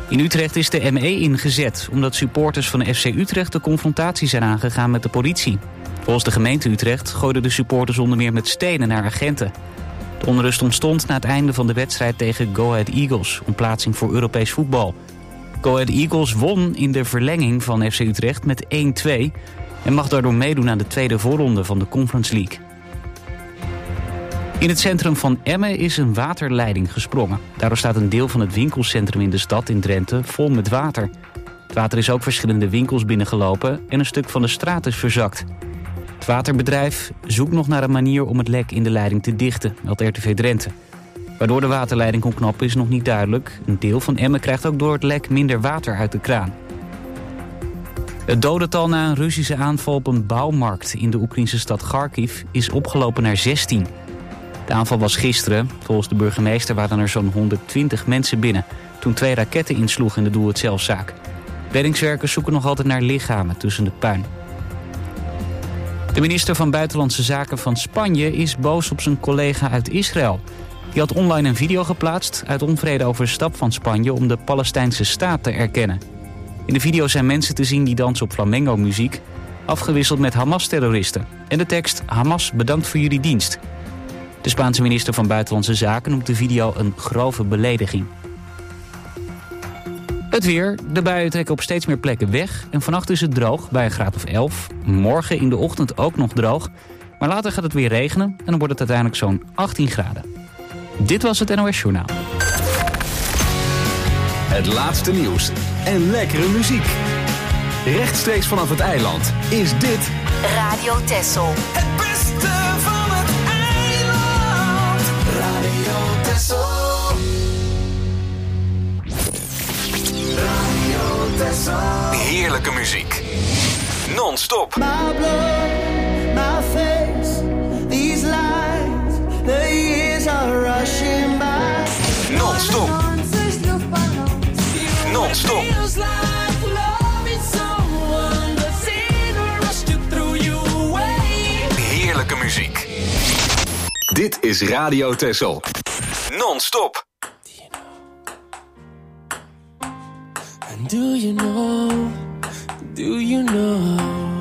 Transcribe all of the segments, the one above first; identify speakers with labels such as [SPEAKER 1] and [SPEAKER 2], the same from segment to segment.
[SPEAKER 1] In Utrecht is de ME ingezet, omdat supporters van de FC Utrecht de confrontatie zijn aangegaan met de politie. Volgens de gemeente Utrecht gooiden de supporters onder meer met stenen naar agenten. De onrust ontstond na het einde van de wedstrijd tegen Go Ahead Eagles om plaatsing voor Europees voetbal. Go Ahead Eagles won in de verlenging van FC Utrecht met 1-2 en mag daardoor meedoen aan de tweede voorronde van de Conference League. In het centrum van Emmen is een waterleiding gesprongen. Daardoor staat een deel van het winkelcentrum in de stad in Drenthe vol met water. Het water is ook verschillende winkels binnengelopen en een stuk van de straat is verzakt. Het waterbedrijf zoekt nog naar een manier om het lek in de leiding te dichten, meldt RTV Drenthe. Waardoor de waterleiding kon knappen is nog niet duidelijk. Een deel van Emmen krijgt ook door het lek minder water uit de kraan. Het dodental na een Russische aanval op een bouwmarkt in de Oekraïnse stad Kharkiv is opgelopen naar 16. De aanval was gisteren. Volgens de burgemeester waren er zo'n 120 mensen binnen toen 2 raketten insloegen in de doe-het-zelfzaak. Reddingswerkers zoeken nog altijd naar lichamen tussen de puin. De minister van Buitenlandse Zaken van Spanje is boos op zijn collega uit Israël. Die had online een video geplaatst uit onvrede over de stap van Spanje om de Palestijnse staat te erkennen. In de video zijn mensen te zien die dansen op flamenco-muziek, afgewisseld met Hamas-terroristen. En de tekst Hamas bedankt voor jullie dienst. De Spaanse minister van Buitenlandse Zaken noemt de video een grove belediging. Het weer. De buien trekken op steeds meer plekken weg. En vannacht is het droog bij een graad of 11. Morgen in de ochtend ook nog droog. Maar later gaat het weer regenen en dan wordt het uiteindelijk zo'n 18 graden. Dit was het NOS Journaal.
[SPEAKER 2] Het laatste nieuws en lekkere muziek. Rechtstreeks vanaf het eiland is dit
[SPEAKER 3] Radio Texel.
[SPEAKER 4] Het beste van het eiland. Radio Texel. Radio Texel.
[SPEAKER 2] heerlijke muziek. Non-stop.
[SPEAKER 4] My blood, my face, these lines, the years are rushing by.
[SPEAKER 2] Non-stop. Non-stop. Heerlijke muziek. Dit is Radio Texel. Non-stop.
[SPEAKER 5] Do you know? Do you know?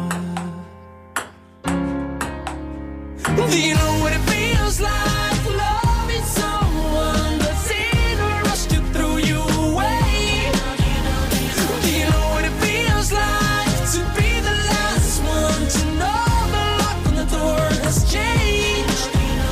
[SPEAKER 5] Do you know what it feels like loving someone that's in a rush to throw you away? Do you know what it feels like to be the last one to know the lock on the door has changed?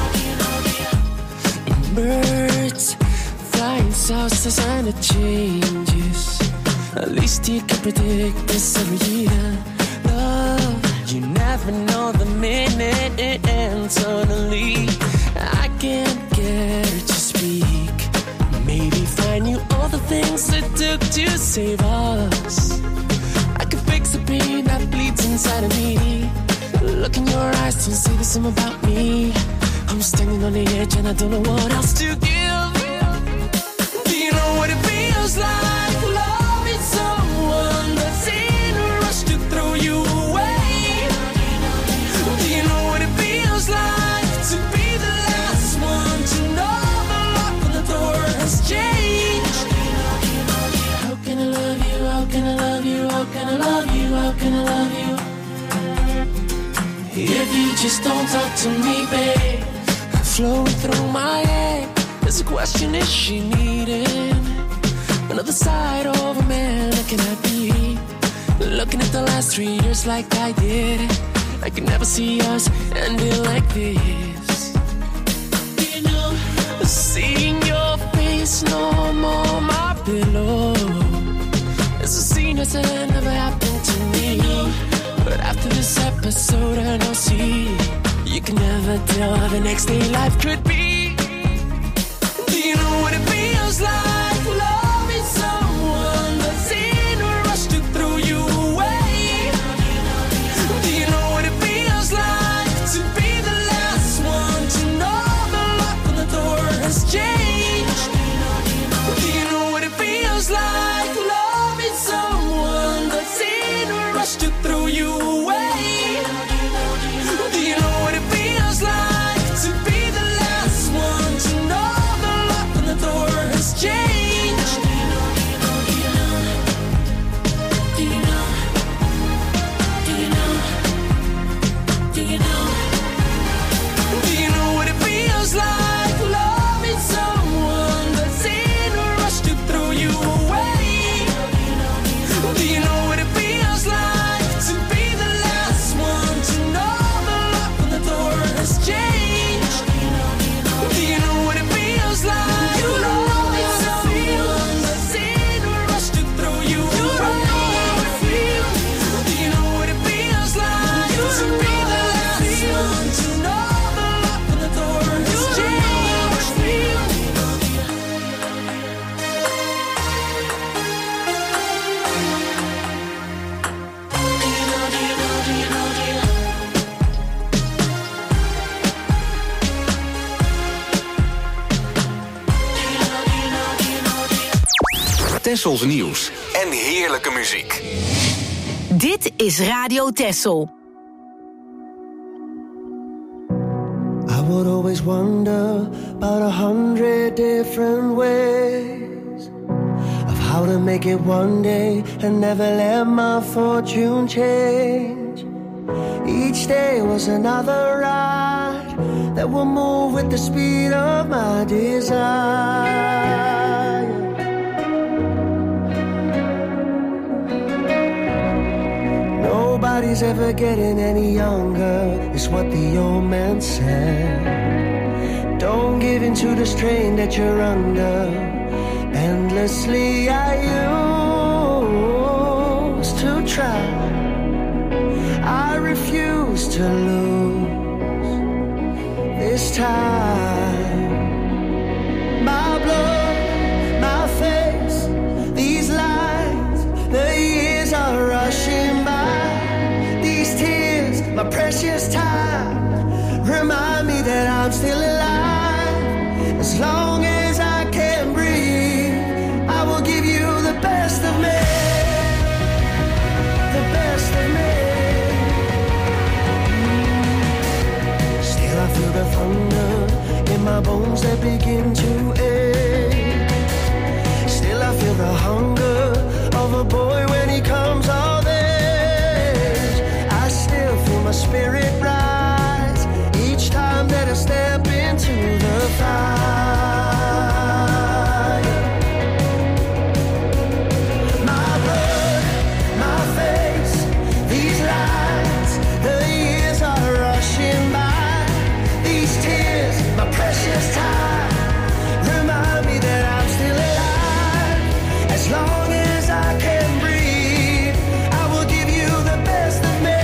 [SPEAKER 5] Birds flying south as and it changes. At least you can predict this every year. Love, you never know the minute and suddenly I can't get her to speak. Maybe find you all the things it took to save us. I could fix the pain that bleeds inside of me. Look in your eyes, don't say the same about me. I'm standing on the edge and I don't know what else to give. Do you know what it feels like? Loving someone that's in a rush to throw you away. Do you know what it feels like to be the last one to know the lock on the door has changed? How can I love you? How can I love you? How can I love you? How can I love you? If you just don't talk to me, babe. Flowing through my head, there's a question: is she needing another side of a man looking at me? Looking at the last 3 years like I did, I could never see us ending like this. You know, seeing your face no more my pillow. It's a scene that never happened to me. But after this episode and I'll see, you can never tell how the next day life could be. Do you know what it feels like? Loving someone that's in a rush to throw you away. Do you know what it feels like to be the last one to know the lock on the door has changed? Do you know what it feels like? Loving someone that's in a rush to throw you away. Do you know what it feels like to be the last one to know the lock on the door has changed?
[SPEAKER 2] Tessels nieuws en heerlijke muziek.
[SPEAKER 3] Dit is Radio Tessel.
[SPEAKER 4] I would always wonder about 100 different ways of how to make it one day and never let my fortune change. Each day was another ride that will move with the speed of my desire. Nobody's ever getting any younger, is what the old man said. Don't give in to the strain that you're under. Endlessly I used to try. I refuse to lose this time. My blood, my face, these lines, the years are rushing by. My precious time, remind me that I'm still alive. As long as I can breathe, I will give you the best of me. The best of me. Still I feel the thunder in my bones that begin to ache. Still I feel the hunger of a boy when he comes of age. I still feel my spirit rise each time that I step into the fire. My blood, my face, these lines, the years are rushing by. These tears, my precious time, remind me that I'm still alive. As long as I can breathe, I will give you the best of me.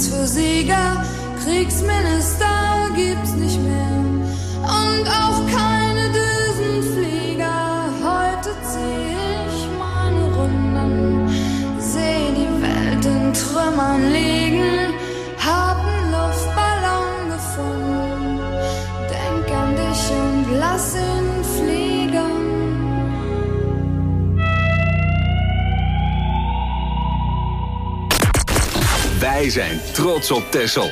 [SPEAKER 6] Platz für Sieger, Kriegsminister gibt's nicht mehr und auch keine Düsenflieger. Heute zieh ich meine Runden, seh die Welt in Trümmern liegen, hab 'n Luftballon gefunden, denk an dich und lass ihn fliegen.
[SPEAKER 2] Wij zijn trots op Texel.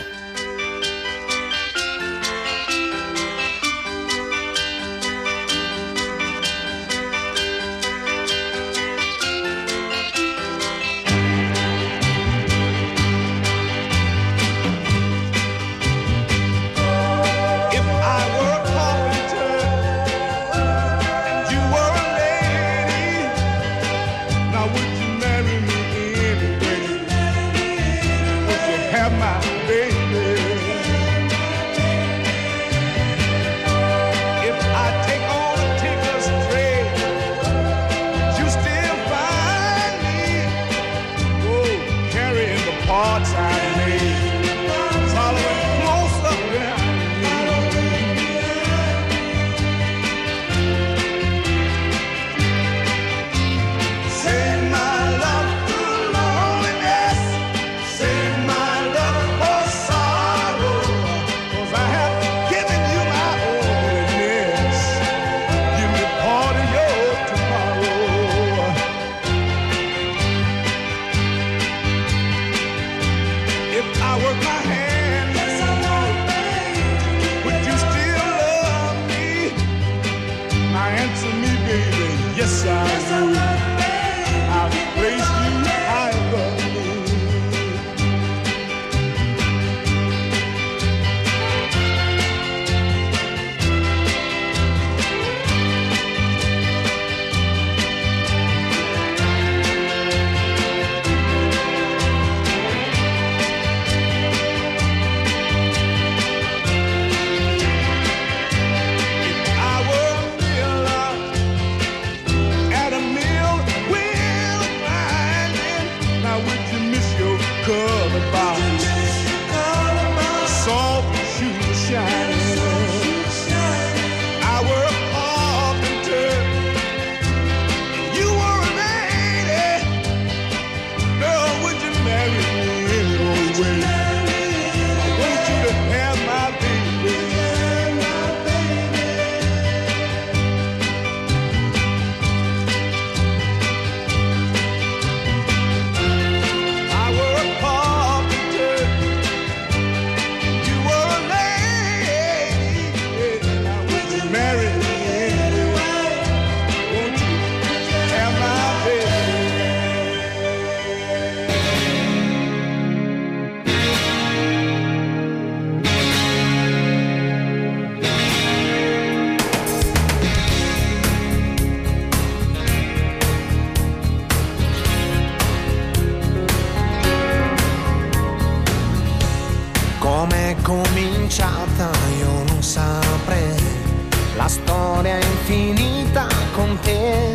[SPEAKER 7] Io non saprei, la storia è infinita con te,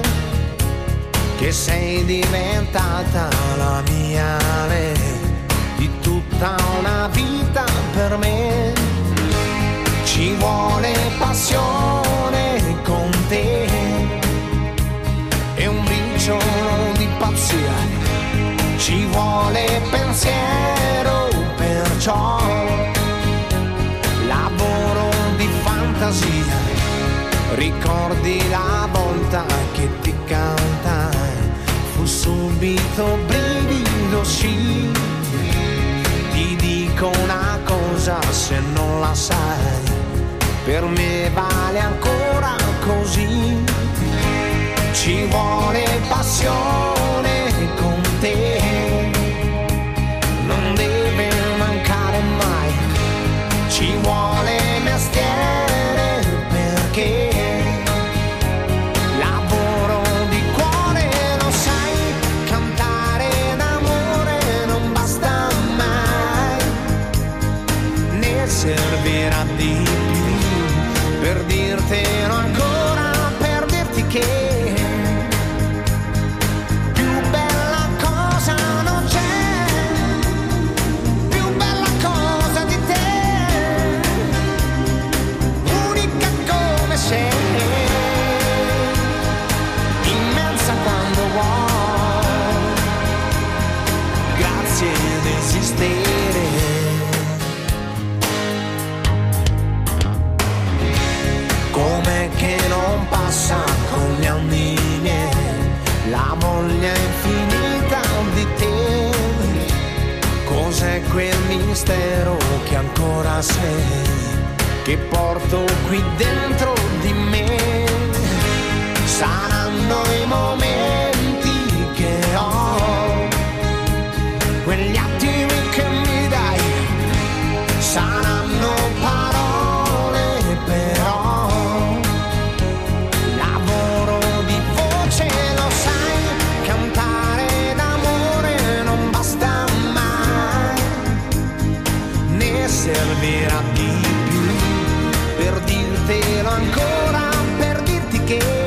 [SPEAKER 7] che sei diventata la mia re, di tutta una vita per me. Ci vuole passione con te e un briciolo di pazzia, ci vuole pensiero, perciò lavoro di fantasia. Ricordi la volta che ti cantai, fu subito brivido, sì. Ti dico una cosa, se non la sai, per me vale ancora così. Ci vuole passione con te, non deve mancare mai. Ci vuole mestiere perché lavoro di cuore, lo sai, cantare d'amore non basta mai, ne servirà di più per dirtelo ancora, per dirti che più bella cosa non c'è, più bella quel mistero che ancora sei, che porto qui dentro di me. Saranno i momenti che ho, quegli attimi che mi dai, saranno parole però, lavoro di voce, lo sai, cantare d'amore non basta mai, ne servirà di più per dirtelo ancora, per dirti che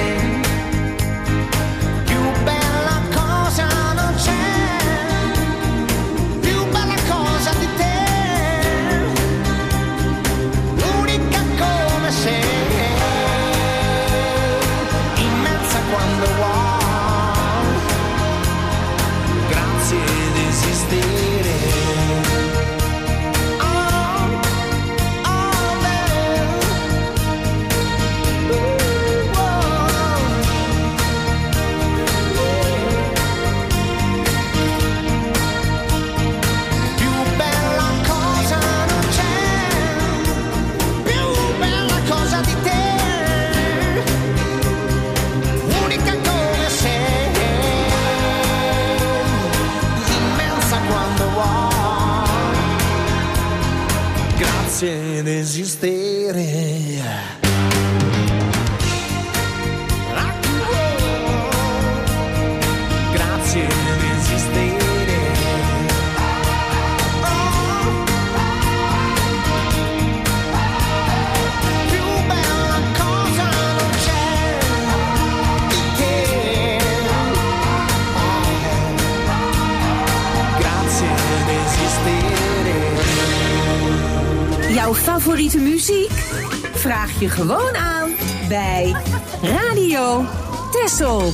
[SPEAKER 7] ed esistere. Grazie ed esistere. Più bella cosa non c'è di te. Grazie ed esistere.
[SPEAKER 3] Jouw favoriete muziek? Vraag je gewoon aan bij Radio Texel.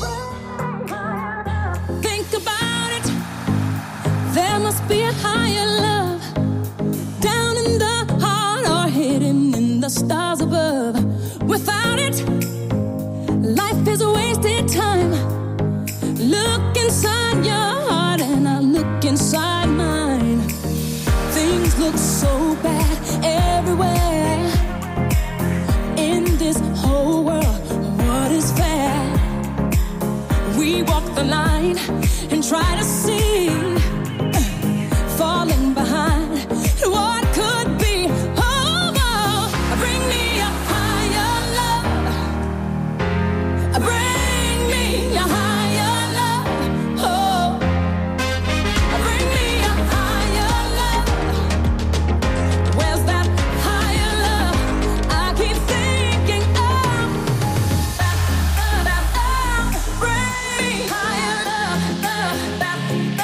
[SPEAKER 6] Think about it. There must be a higher love down in the heart or hidden in the stars above. Without it, life is a wasted time. Look inside your heart and I look inside mine. Things look so bad everywhere in this whole world. What is fair? We walk the line and try to see, falling behind what could be. Oh, oh, bring me a higher love. Bring me a higher love. Oh, bring me a higher love. Where's that higher love? I keep thinking of. Bring me higher love. Bring me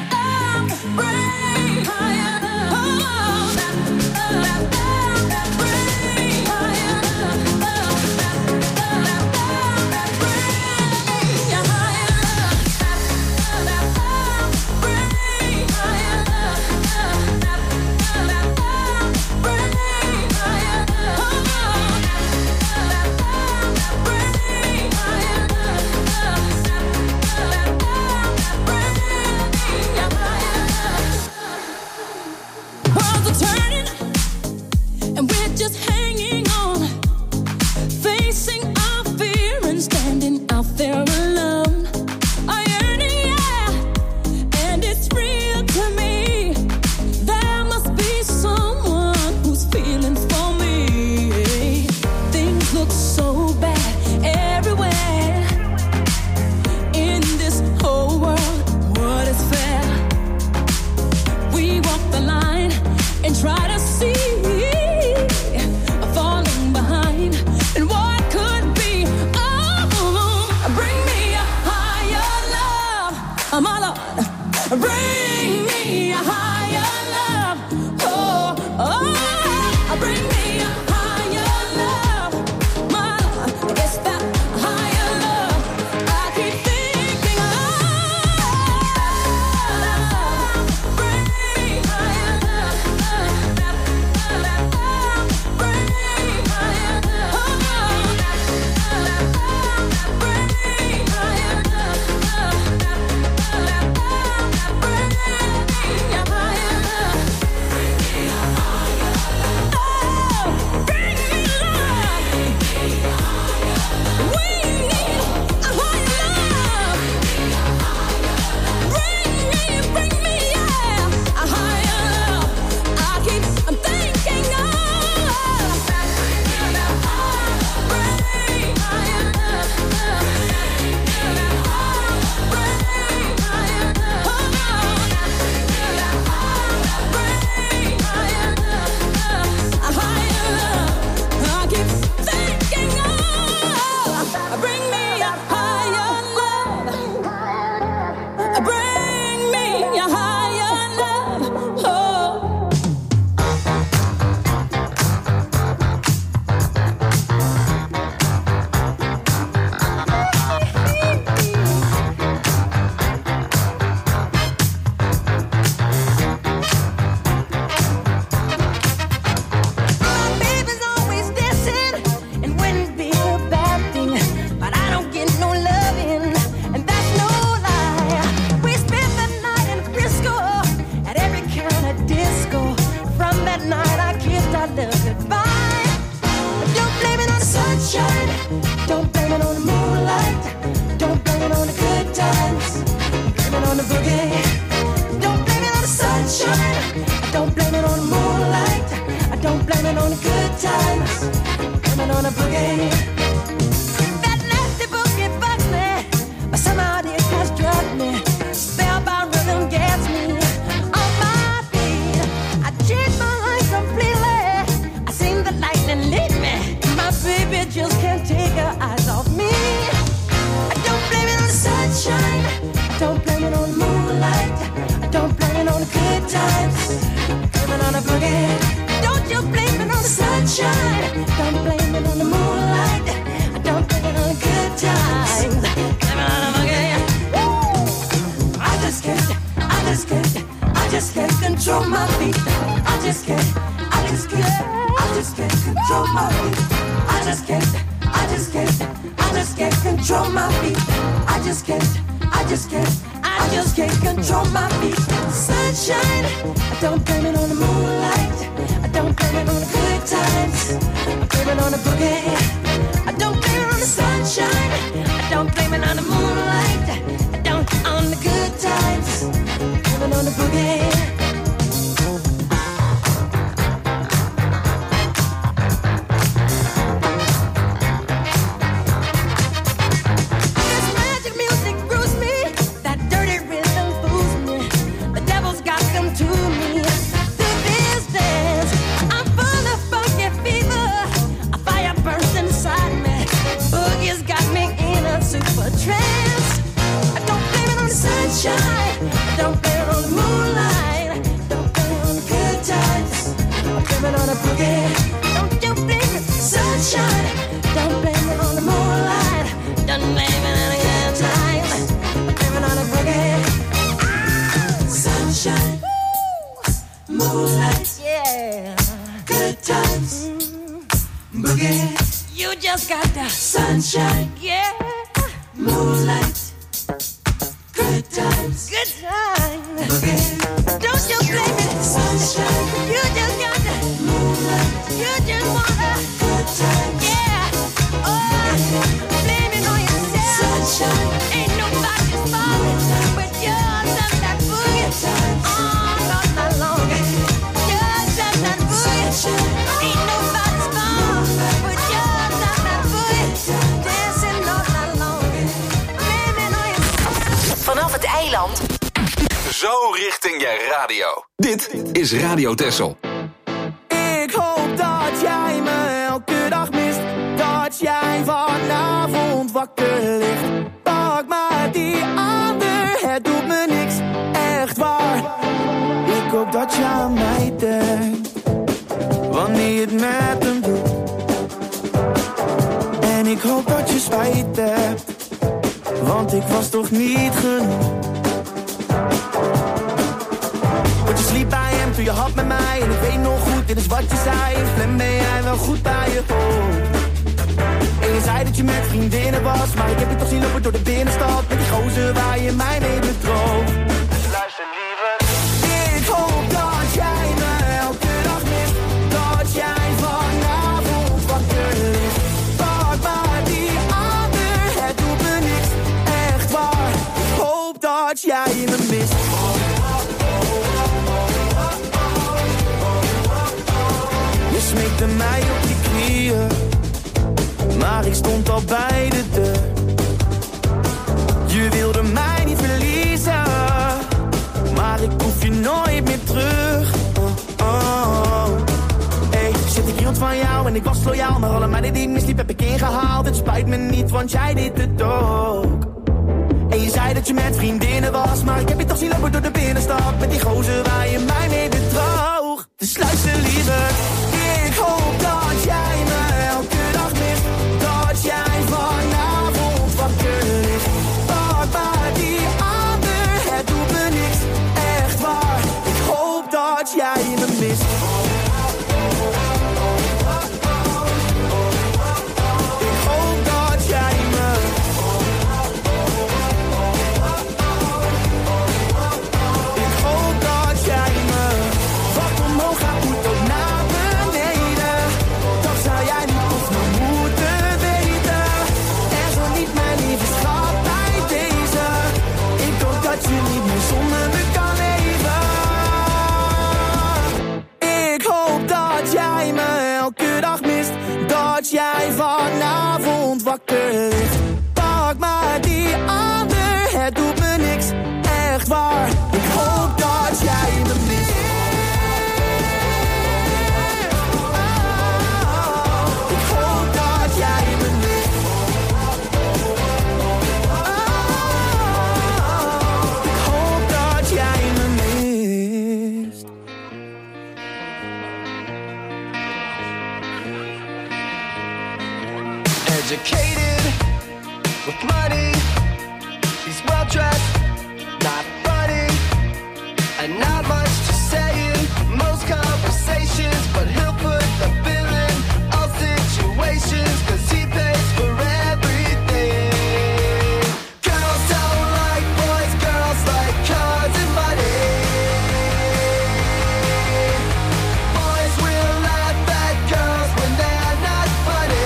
[SPEAKER 6] higher love. Oh, bring me higher love. Bring me higher love. Worlds are turning, and we're just hanging on, facing our fear and standing out there alone. I yearning, yeah, and it's real to me. There must be someone who's feeling for me. Things look so bad everywhere in this whole world. What is fair? We walk the line and try to see, ago. From that night I kissed our love goodbye. Don't blame it on the sunshine. Don't blame it on the moonlight. Don't blame it on the good times. Blame it on the boogie. Don't blame it on the sunshine. Don't blame it on the moonlight. I don't blame it on the good times. Blame it on the boogie. That nasty boogie bugs me, but somehow it has drugged me. Spellbound rhythm gets me on my feet. I changed my life completely. I seen the lightning lead me. My baby just can't take her eyes off me. I don't blame it on the sunshine. I don't blame it on the moonlight. I don't blame it on the good times. Blame it on the boogie. Don't you blame it on the sunshine. Don't blame it on the moonlight. I don't blame it on the good times. Blame it on the boogie. Woo! I just can't control my feet. I just can't control my feet. I just can't control my feet. I just can't control my feet. Sunshine, I don't blame it on the moonlight. I don't blame it on the good times. I blame it on the boogie. I don't blame it on the sunshine. I don't blame it on the moonlight. I don't on the good times. I blame it on the boogie. Sunshine, yeah, moonlight, good times, boogie. Don't you blame it, sunshine. You just got the moonlight. You just want the good times, yeah. Oh, blame it on yourself, sunshine. Ain't nobody's fault but yours and that boogie. All of night long, yours and that boogie. Ain't nobody's fault but yours and that boogie.
[SPEAKER 3] Vanaf het eiland.
[SPEAKER 2] Zo richting je radio. Dit is Radio Texel.
[SPEAKER 7] Ik hoop dat jij me elke dag mist. Dat jij vanavond wakker ligt. Pak maar die ander, het doet me niks. Echt waar. Ik hoop dat je aan mij denkt. Wanneer je het met hem doet. En ik hoop dat je spijt hebt. Want ik was toch niet genoeg. Want je sliep bij hem toen je had met mij. En ik weet nog goed, dit is wat je zei. In Flem ben jij wel goed bij je hoofd. En je zei dat je met vriendinnen was. Maar ik heb je toch zien lopen door de binnenstad. Met die gozer waar je mij mee bedroog. Dus luister liever. Ik hoop dat jij me elke dag mist. Dat jij vanavond wakker ligt. Pak maar die ander, het doet me niks. Echt waar, ik hoop dat jij me mist. Je smeekte mij op je knieën, maar ik stond al bij de deur. Je wilde mij niet verliezen, maar ik hoef je nooit meer terug. Hey, shit, ik hield van jou en ik was loyaal, maar alle meiden die ik misliep heb ik ingehaald. Het spijt me niet, want jij deed het ook. En je zei dat je met vriendinnen was, maar ik heb je toch zien lopen door de binnenstad. Met die gozer waar je mij mee bedroog. Dus luister liever, ik hoop dat jij me elke dag mist. Dat jij vanavond wakker ligt. Pak maar die ander, het doet me niks. Echt waar, ik hoop dat jij me mist. Wacht gaat goed ook naar beneden. Dat zou jij niet of nou moeten weten. En zo niet mijn lieve schat bij deze. Ik hoop dat je niet meer zonder me kan leven. Ik hoop dat jij me elke dag mist. Dat jij vanavond wakker ligt. Pak maar die ander, het doet me niks. Echt waar, ik hoop dat jij me mist. Ik hoop dat jij me mist. Ik hoop dat jij me mist. Educated with money, he's well dressed, not funny, and not much to say in most conversations, but he'll put the bill in all situations, 'cause he pays for everything. Girls don't like boys, girls like cars and money. Boys will laugh at girls when they're not funny.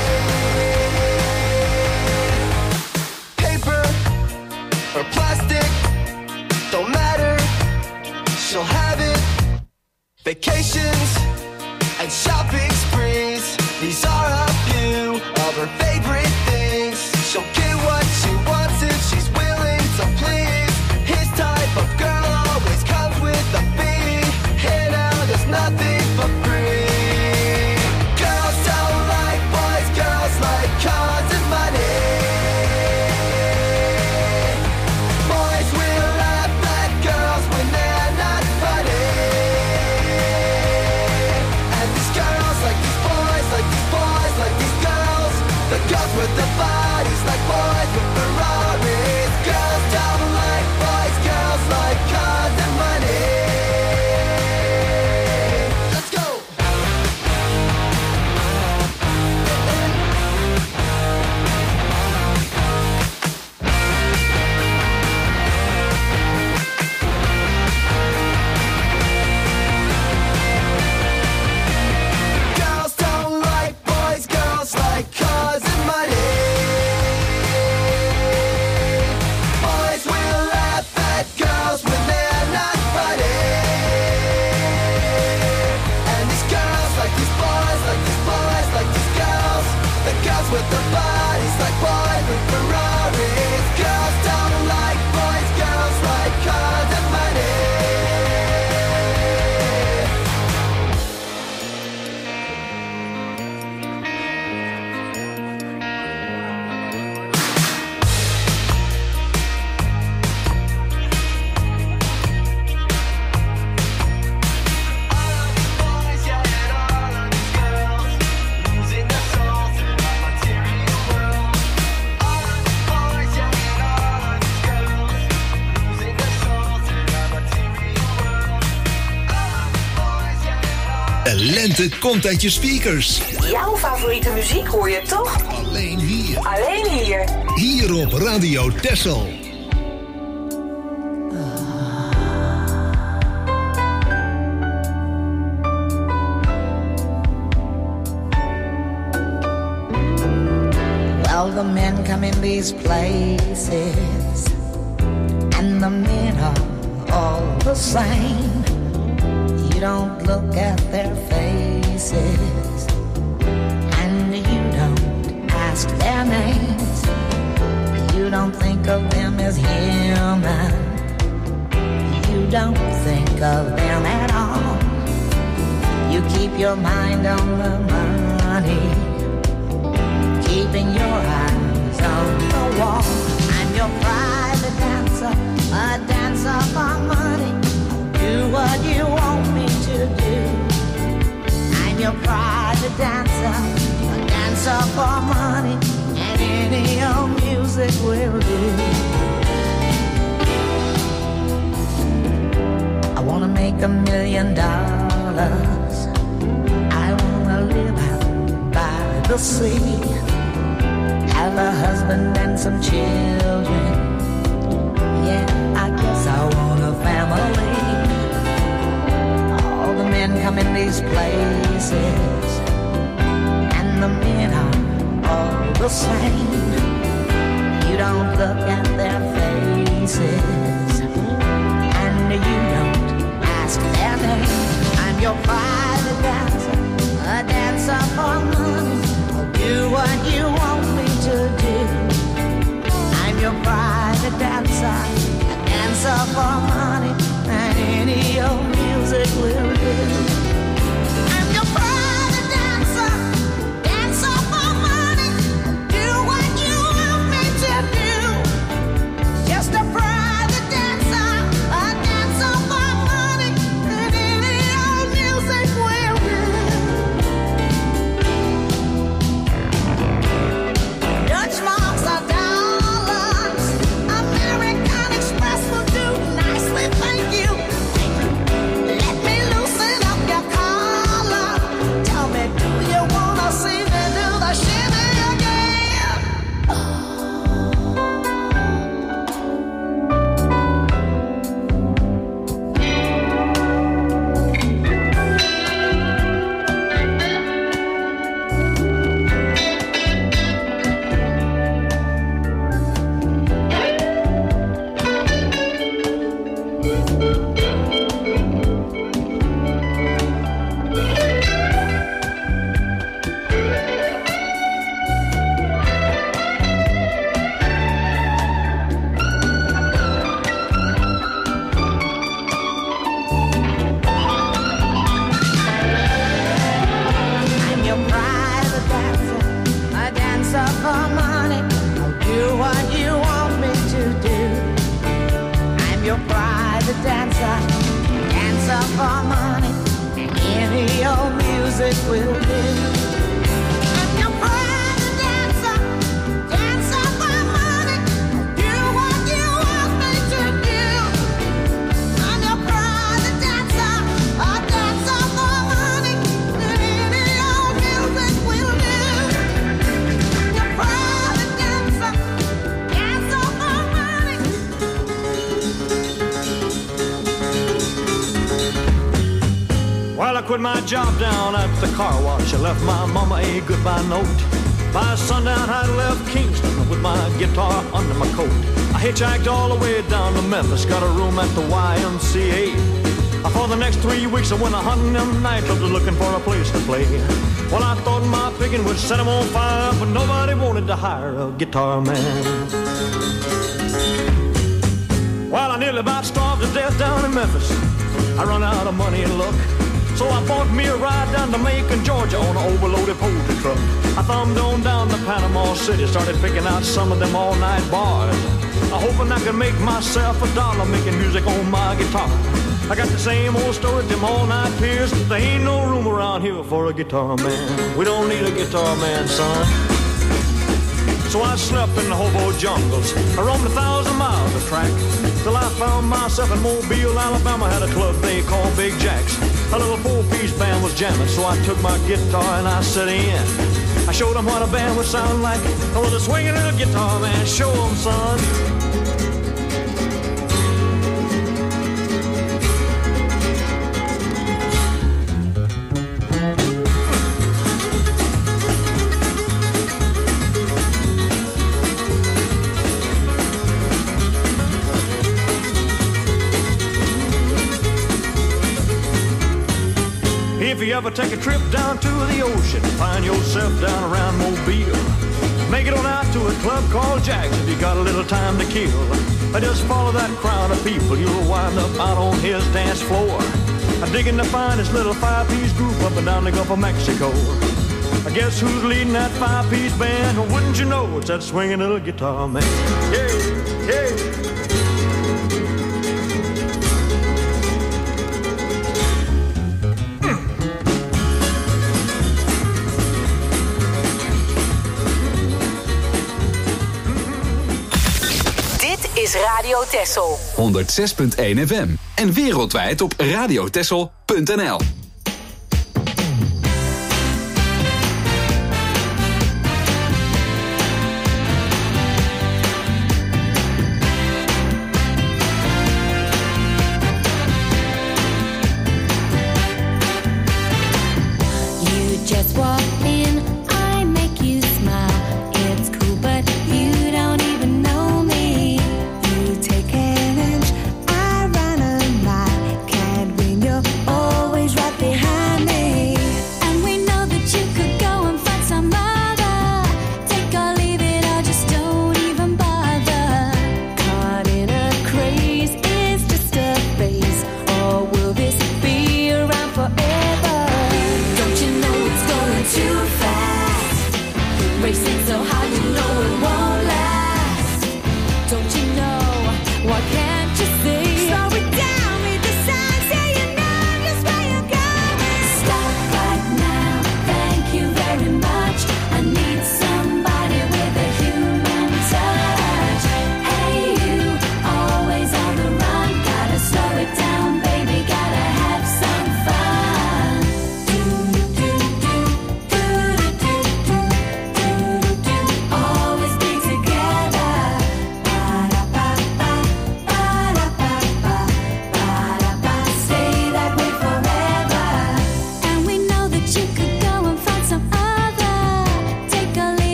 [SPEAKER 7] Paper or plastic, don't matter, she'll have it. Vacations and shopping sprees, these are a few of her favorite things. She'll get what she wants if she's willing to please. His type of girl always comes with a fee. Here now there's nothing for free. Girls don't like boys, girls like cars and money. Boys will laugh at girls when they're not funny. And these girls like these boys, like these boys, like these girls. The girls with the bodies like boys with Ferraris. Girls don't like boys, girls like cars and money. Let's go! Girls don't like boys, girls like cars and money. Boys will laugh at girls when they're not funny. And these girls like these boys, like these boys, like these girls. The girls with the bodies like boys with Ferraris. Girls don't like boys, girls like cars and money.
[SPEAKER 8] De lente komt uit je speakers.
[SPEAKER 3] Jouw favoriete muziek hoor je toch?
[SPEAKER 8] Alleen hier.
[SPEAKER 3] Alleen hier.
[SPEAKER 8] Hier op Radio Texel.
[SPEAKER 9] Well, the men come in these places, and the men are all the same. You don't look at their faces, and you don't ask their names. You don't think of them as human. You don't think of them at all. You keep your mind on the money, keeping your eyes on the wall. I'm your private dancer, a dancer for money. Do what you want me to do. I'm your private dancer, a dancer for money, and any old music will do. I wanna make $1 million. I wanna live out by the sea, have a husband and some children. Yeah, I guess I want a family. All the men come in in these places, and the men are all the same. You don't look at their faces, and you don't ask their name. I'm your private dancer, a dancer for money. I'll do what you want me to do. I'm your private dancer, a dancer for money, and any old music will do. I'm your private dancer, dancer for money. Do what you want me to do. Just a private dancer, a dancer for money, and any old music will do. Dutch marks are dollars, American Express will do nicely, thank you. Let me loosen up your collar. Tell me, do you wanna see me do the shimmy again? I'm your private dancer, a dancer for money. I'll do what you want me to do. I'm your private dancer, dancer for money, and any old music will do. I'm your private dancer, dancer for money. I'll do what you want me to do. I'm your private dancer, a dancer for money, and any old music will do. Your private dancer, dancer for money.
[SPEAKER 10] Well, I quit my job down at the car wash. I left my mama a goodbye note. By sundown, I left Kingston with my guitar under my coat. I hitchhiked all the way down to Memphis, got a room at the YMCA. For the next 3 weeks, I went a hunting them nightclubs looking for a place to play. Well, I thought my picking would set them on fire, but nobody wanted to hire a guitar man. Well, I nearly about starved to death down in Memphis. I run out of money and luck, so I bought me a ride down to Macon, Georgia on an overloaded poultry truck. I thumbed on down to Panama City, started picking out some of them all-night bars. I hoping I could make myself $1 making music on my guitar. I got the same old story, them all-night peers. There ain't no room around here for a guitar man. We don't need a guitar man, son. So I slept in the hobo jungles. I roamed 1,000 miles of track till I found myself in Mobile, Alabama. Had a club they called Big Jack's. A little four-piece band was jamming, so I took my guitar and I set in. I showed them what a band would sound like. I was a swinging little guitar man. Show them, son. If you ever take a trip down to the ocean, find yourself down around Mobile, make it on out to a club called Jack's if you got a little time to kill. Just follow that crowd of people, you'll wind up out on his dance floor, digging to find his little five-piece group up and down the Gulf of Mexico. I guess who's leading that five-piece band? Well, wouldn't you know it's that swinging little guitar man? Yeah, yeah.
[SPEAKER 3] Is Radio Texel
[SPEAKER 2] 106.1 FM en wereldwijd op radiotexel.nl.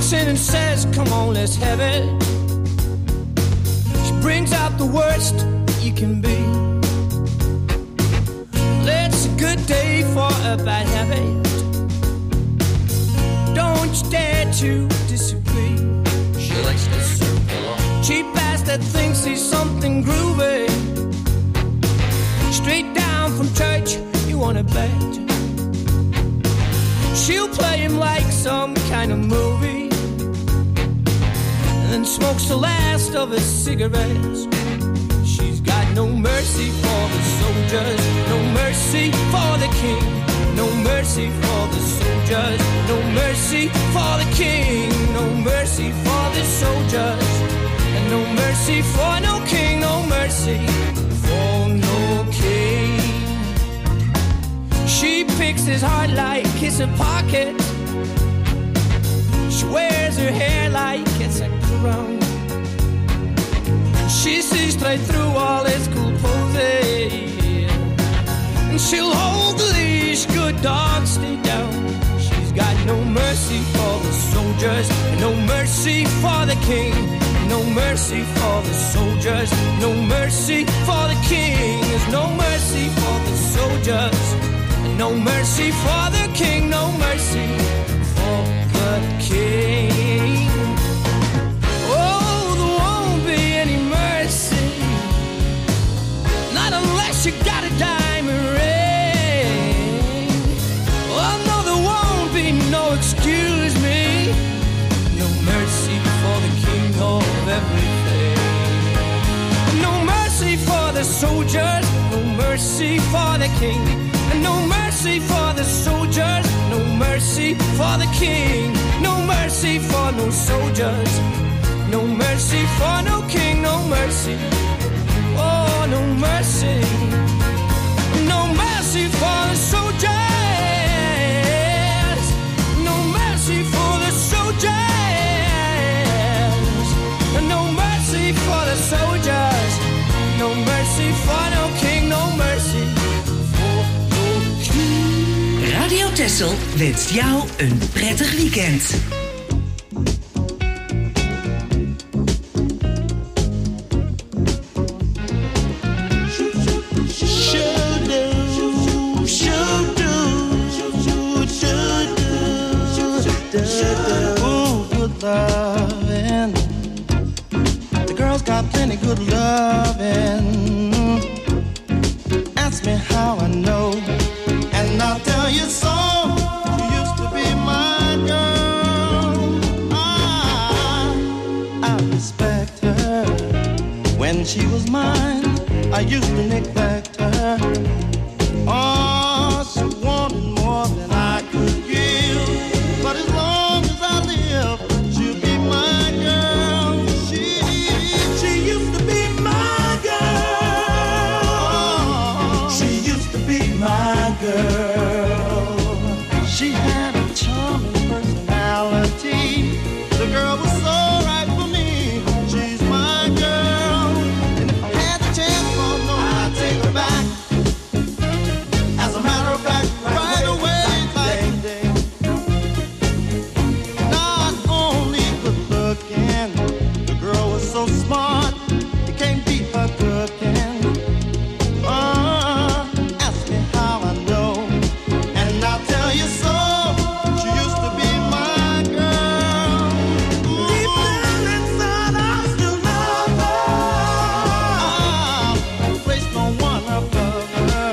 [SPEAKER 11] walks in and says, come on, let's have it. She brings out the worst you can be. It's a good day for a bad habit. Don't you dare to disagree. She likes to serve along. Cheap ass that thinks he's something groovy. Straight down from church, you wanna bet. She'll play him like some kind of movie, and then smokes the last of his cigarettes. She's got no mercy for the soldiers, no mercy for the king, no mercy for the soldiers, no mercy for the king, no mercy for the soldiers, and no mercy for no king, no mercy for no king. She picks his heart like it's a pocket. She wears her hair like it's a crown. She sees straight through all his cool poses, and she'll hold the leash, good dog, stay down. She's got no mercy for the soldiers, no mercy for the king, no mercy for the soldiers, no mercy for the king. There's no mercy for the soldiers, no mercy for the king, no mercy for the king. Oh, there won't be any mercy, not unless you got a diamond ring. Oh no, there won't be no excuse me, no mercy for the king of everything. No mercy for the soldiers, no mercy for the king, and no mercy for the soldiers, no mercy for the king, no mercy for no soldiers, no mercy for no king, no mercy, oh no mercy, no mercy for the soldiers, no mercy for the soldiers, no mercy for the soldiers, no mercy for no king, no mercy.
[SPEAKER 3] Radio Texel wenst jou een prettig weekend.
[SPEAKER 12] Ooh, good lovin'. The girls got plenty good lovin'. Ask me how I know, and I'll tell you so. She used to be my girl. I respect her. When she was mine, I used to neglect her. Oh, she wanted more than I could give. But as long as I live, she'll be my girl. She used to be my girl. She used to be my girl. She had a charming personality. The girl was so right for me. She's my girl. And if I had the chance, oh no, I'd take her back. As a matter of fact, right away, like today. Not only good looking, the girl was so smart, you can't beat her cooking. Ask me how I know, and I'll tell you so. She used to be my girl. Deep down inside, I still love her. I place no one above her.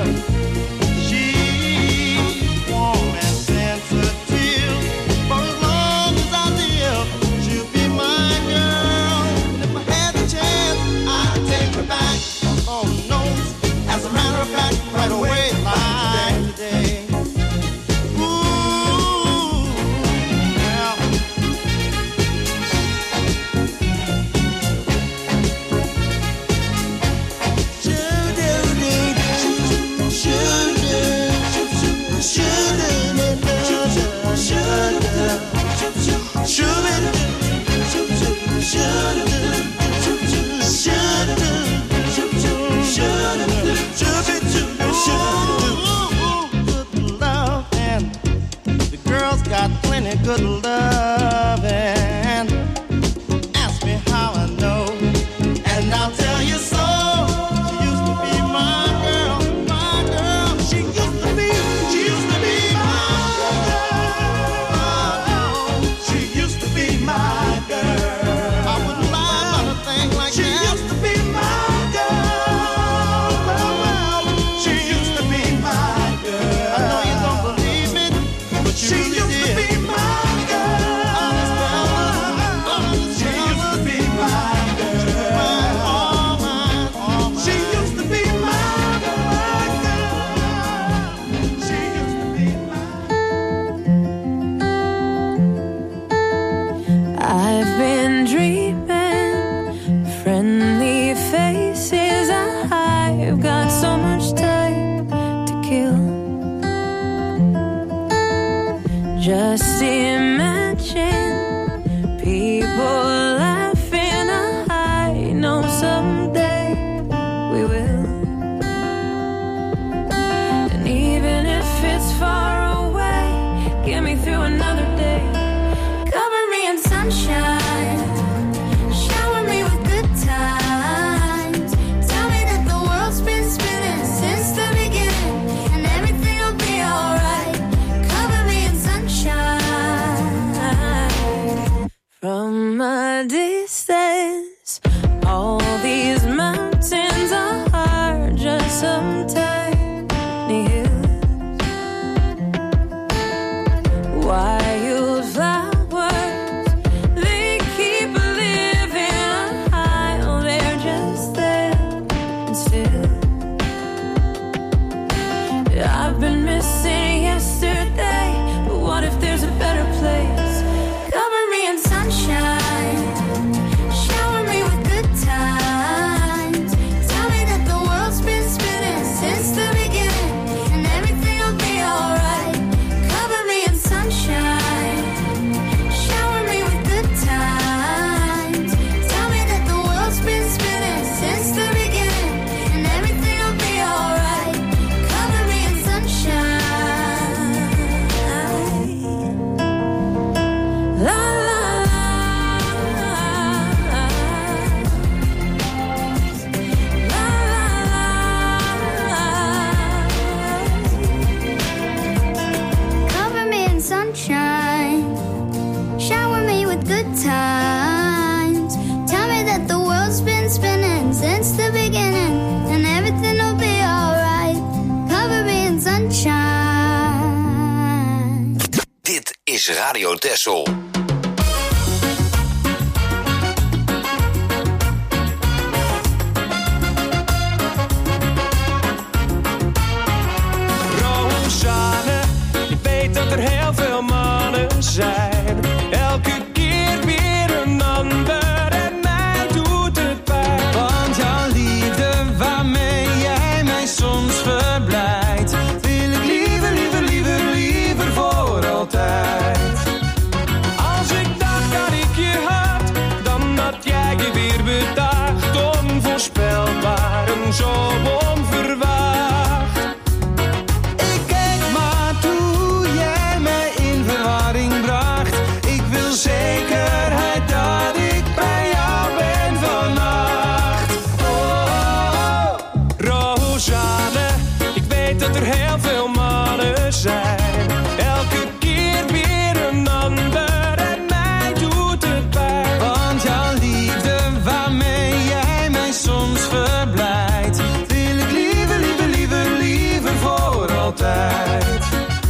[SPEAKER 12] She's warm and sensitive. For as long as I live, she'll be my girl. And if I had the chance, I'd take her back. Oh no, as a matter of fact, right away, like today. Ooh, well. Good love, and the girls got plenty good loving.
[SPEAKER 6] I've been dreaming, friendly faces. I've got so much time to kill. Just imagine people laughing. I know someday we will. And even if it's far away, get me through another day. Cover me in sunshine, shower me with good times. Tell me that the world's been spinning since the beginning, and everything will be alright. Cover me in sunshine. From a distance, all these mountains are just some tiny hills. Wildflowers, they keep living high. They're just there and still. I've been missing yesterday, but what if there's a better place? Cover me in sunshine, shower me with good times. Tell me that the world's been spinning since the beginning, and everything will be alright. Cover me in sunshine, shower me with good times. Tell me that the world's been spinning since the beginning, and everything will be alright. Cover me in sunshine. La la la. La la la. Cover me in sunshine, shower me with good times. Tell me that the world's been spinning since the beginning, and everything will be alright. Cover me in sunshine.
[SPEAKER 8] Dit is Radio Texel.
[SPEAKER 11] Rosanne, ik weet dat er heel veel mannen zijn. Elke keer weer een ander en mij doet het pijn. Want jouw liefde waarmee jij mij soms verblijdt, wil ik liever, liever, liever, liever voor altijd. Als ik dacht dat ik je had, dan had jij je weer bedacht. Onvoorspelbaar en zo onverwacht. Ik keek maar toe jij mij in verwarring bracht. Ik wil zekerheid dat ik bij jou ben vannacht. Oh, Rosanne, ik weet dat er heel veel mannen zijn. Elke keer weer een ander en mij doet het pijn. Want jouw liefde waarmee jij mij soms verblijdt, wil ik liever, liever, liever, liever voor altijd.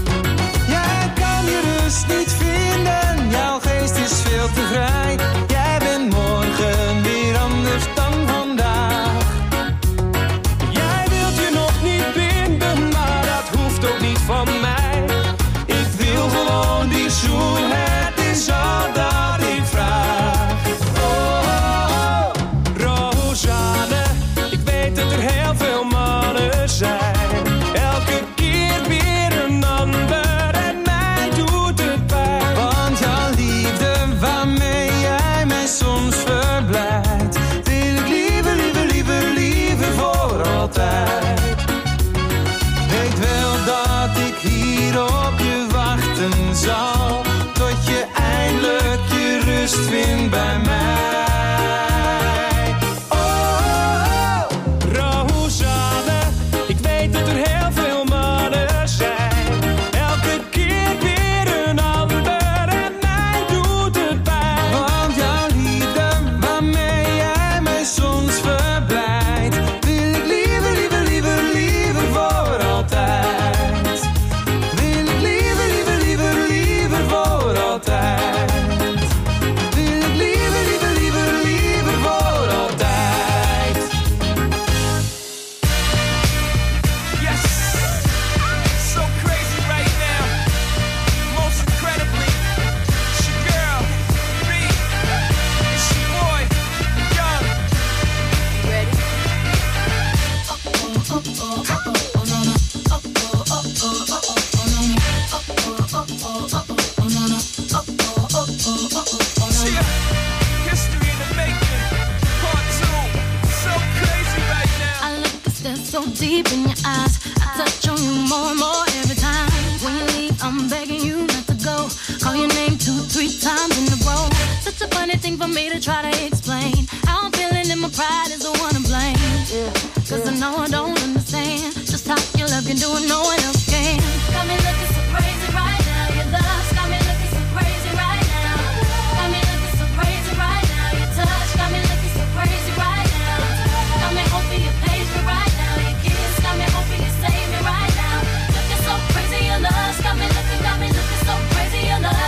[SPEAKER 11] Jij kan je rust niet vinden, jouw geest is veel te vrij. Jij bent morgen weer anders dan vandaag. Jij wilt je nog niet binden, maar dat hoeft ook niet van mij. Ik wil gewoon die zoen, het is al dat ik vraag. Oh, Rosanne, ik weet dat er heel veel mannen zijn. Elke keer weer een ander en mij doet het pijn. Want jouw liefde waarmee jij mij soms verblijdt, wil ik liever, liever, liever, liever voor altijd. Weet wel dat ik hier op je wachten zal, tot je eindelijk je rust vindt bij mij. Oh, Rosanne, ik weet dat er heel veel mannen zijn. Elke keer weer een ander en mij doet het pijn. Want jouw liefde waarmee jij mij soms verblijdt, wil ik liever, liever, liever, liever voor altijd. Wil ik liever, liever, liever, liever voor altijd. Wil ik liever, liever,
[SPEAKER 6] deep in your eyes. I touch on you more and more every time. When you leave, I'm begging you not to go. Call your name 2-3 times in a row. Such a funny thing for me to try to explain. How I'm feeling and my pride is the one to blame. Cause I know I don't understand just how your love can do it, no one else can. Got me looking so crazy right now. Your love's got me looking so crazy right now. Got me looking so crazy right now. Your touch got me looking so crazy right now. Got me hoping you page me right now. Your kiss got me hoping you save me right now. Looking so crazy, your love's got me looking so crazy, your love.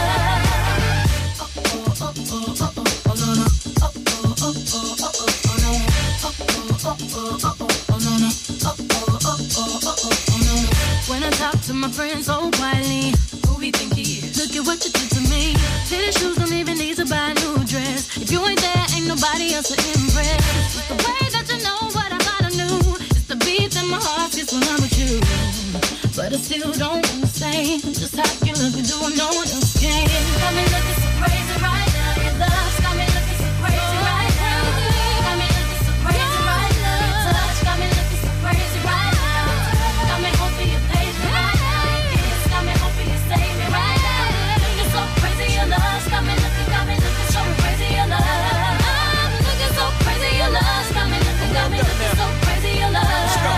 [SPEAKER 6] When I talk to my friends so quietly, who we think he is? Look at what you did to me. Fitted shoes don't even need to buy a new dress. If you ain't there, ain't nobody else to impress. It's the way that you know what I thought I knew. It's the beat that my heart gets when I'm with you. But I still don't understand just how you look and do what no one else can. Got me looking so crazy right now. Your love's got me looking so crazy right now. Got me looking so crazy right now. Your touch got me looking so crazy right now. Got me hoping you page me right now. Your kiss got me hoping you save me right now. Looking so crazy, your love's got me looking so crazy, your love. I'm looking so crazy, your love's got me looking so crazy, your love.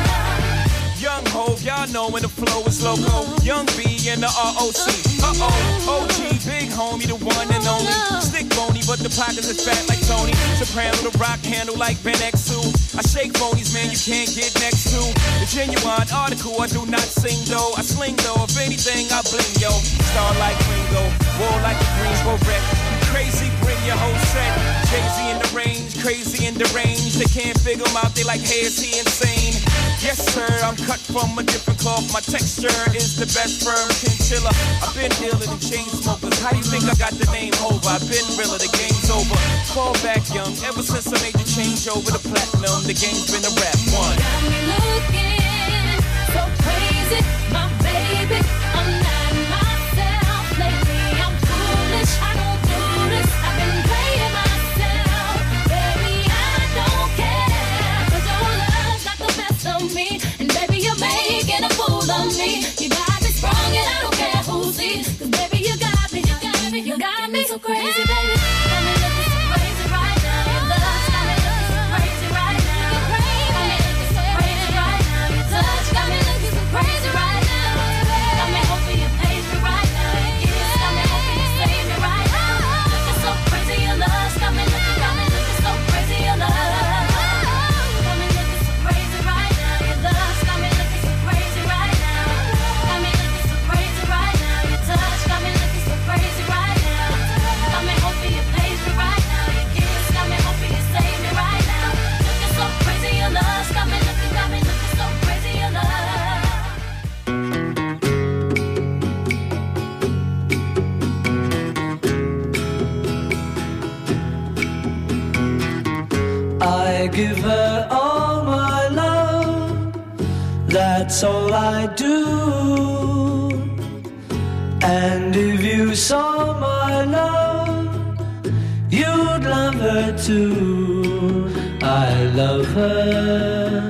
[SPEAKER 13] Young Hov, y'all know when the flow is loco. Young B and the ROC. OG, big homie, the one and only. Stick bony, but the pockets is fat like Tony. Soprano, the rock handle like Ben X2. I shake phonies, man, you can't get next to. The genuine article, I do not sing though. I sling though, if anything, I bling yo. Star like Ringo, war like a Greensboro wreck. Crazy, bring your whole set. Jay-Z in the range, crazy in the range. They can't figure him out, they like, hey, is he insane? Yes, sir, I'm cut from a different cloth. My texture is the best firm chinchilla. I've been dealing in chain smokers. How you think I got the name over? I've been realer, the game's over. Fall back young, ever since I made the change over to platinum, the game's been a rap one.
[SPEAKER 6] Got me looking so crazy, my baby. I'm not myself lately. I'm foolish, I don't do this. I've been playing myself, baby. I don't care, 'cause your love's got the best of me, and baby, you're making a fool of me. You got me sprung, and I don't care who sees, 'cause baby, you got me so crazy, baby. Got me looking so crazy right now. Your love's got me looking so crazy right now. Got me looking so crazy right now. Your touch got me looking so crazy right now. Got me hoping you page me right now. Your kiss got me hoping you save me right now. Looking so crazy, your love's got me looking so crazy, your love. Got me looking so crazy right now. Your love's got me looking so crazy right now. Got me looking so crazy right now. Your touch got me looking so crazy right now. Got me hoping you page me right now. Your kiss got me hoping you save me right now. Looking so crazy, your love's got me looking so crazy, your love.
[SPEAKER 11] I give her all my love, that's all I do. And if you saw my love, you'd love her too. I love her.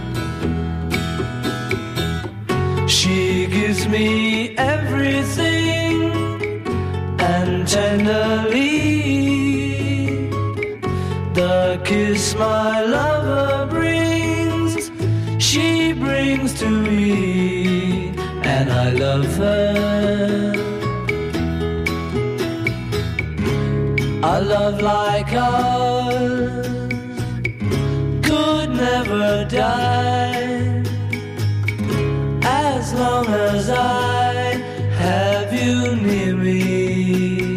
[SPEAKER 11] She gives me everything, and tenderly the kiss my lover brings, she brings to me, and I love her. A love like ours could never die, as long as I have you near me.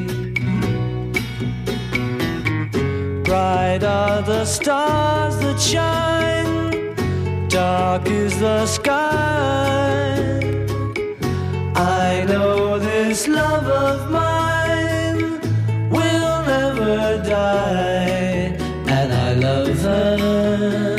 [SPEAKER 11] Bright are the stars that shine, dark is the sky. I know this love of mine will never die, and I love her.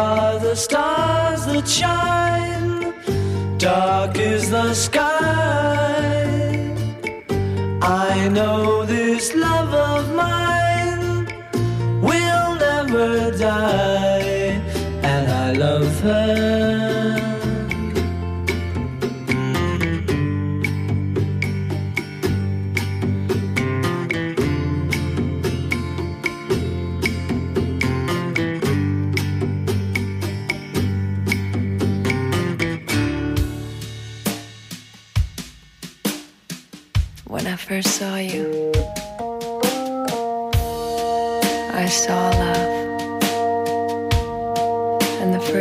[SPEAKER 11] are the stars that shine, dark is the sky. I know this love of mine will never die, and I love her.
[SPEAKER 14] When I first saw you, I saw love.